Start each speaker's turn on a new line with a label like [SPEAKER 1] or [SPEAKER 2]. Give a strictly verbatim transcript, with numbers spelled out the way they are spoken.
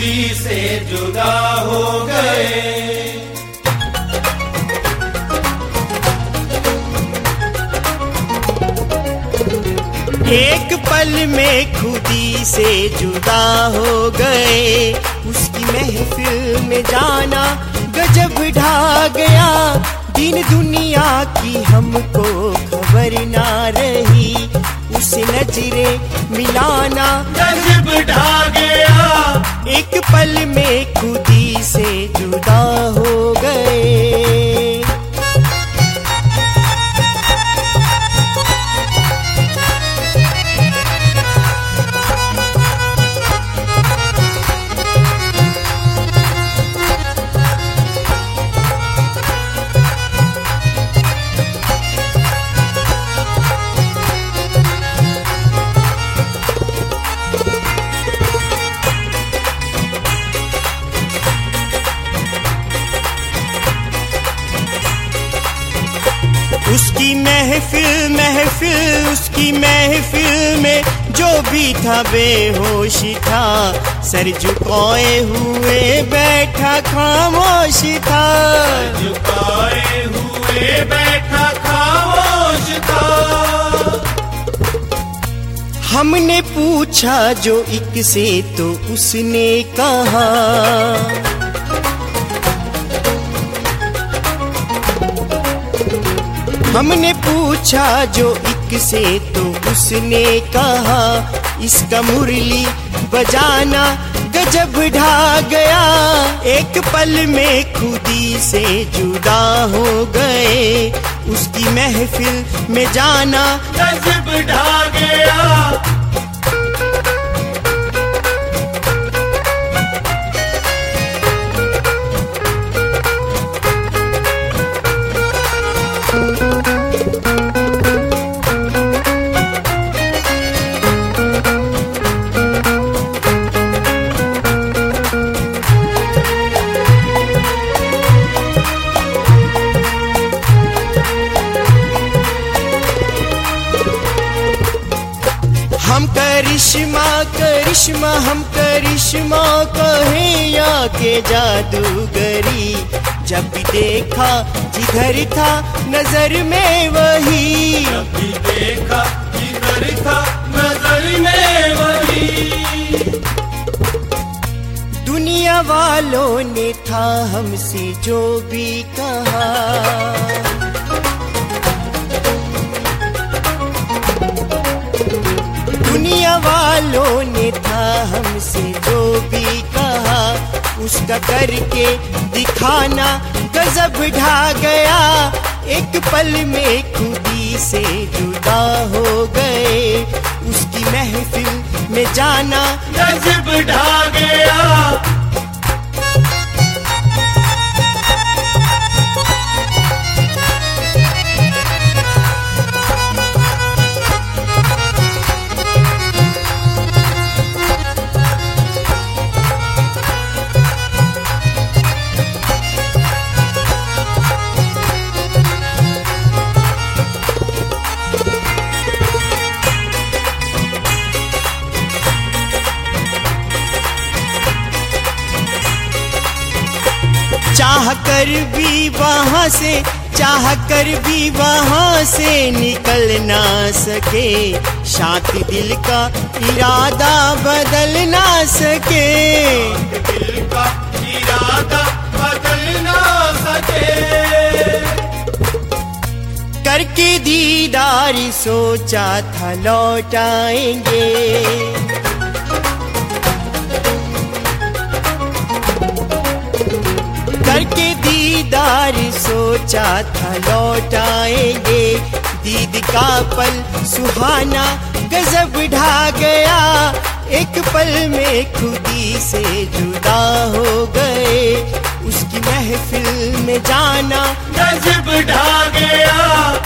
[SPEAKER 1] खुदी से जुदा हो गए।
[SPEAKER 2] एक पल में खुदी से जुदा हो गए, उसकी महफिल में जाना गजब ढा गया। दिन दुनिया की हमको खबर ना रही, उसे नजरे मिलाना
[SPEAKER 1] गजब ढा गया।
[SPEAKER 2] एक पल में खुदी से जुदा हो गए। उसकी महफिल महफिल उसकी महफिल में जो भी था बेहोश था, सर झुकाए हुए बैठा खामोश था।
[SPEAKER 1] झुकाए हुए बैठा खामोश था।
[SPEAKER 2] हमने पूछा जो एक से तो उसने कहा, हमने पूछा जो एक से तो उसने कहा, इसका मुरली बजाना गजब ढा गया। एक पल में खुदी से जुदा हो गए, उसकी महफिल में जाना
[SPEAKER 1] गजब ढा गया।
[SPEAKER 2] हम करिश्मा करिश्मा हम करिश्मा कहें या के जादूगरी, जब भी देखा जिधर था नजर में वही।
[SPEAKER 1] जब भी देखा जिधर था नजर में वही।
[SPEAKER 2] दुनिया वालों ने था हमसे जो भी कहा, दुनिया वालों ने था हमसे जो भी कहा, उसका करके दिखाना गजब ढा गया। एक पल में खुदी से जुदा हो गए, उसकी महफिल में जाना
[SPEAKER 1] गजब ढा गया।
[SPEAKER 2] चाह कर भी वहाँ से चाह कर भी वहाँ से निकल ना सके, शांत दिल का इरादा बदल ना सके।
[SPEAKER 1] दिल का इरादा बदल ना सके।
[SPEAKER 2] करके दीदार सोचा था लौट आएंगे, करके दीदार सोचा था लौट आएंगे। दीद का पल सुहाना गजब ढा गया, एक पल में खुदी से जुदा हो गए, उसकी महफिल में जाना
[SPEAKER 1] गजब ढा गया।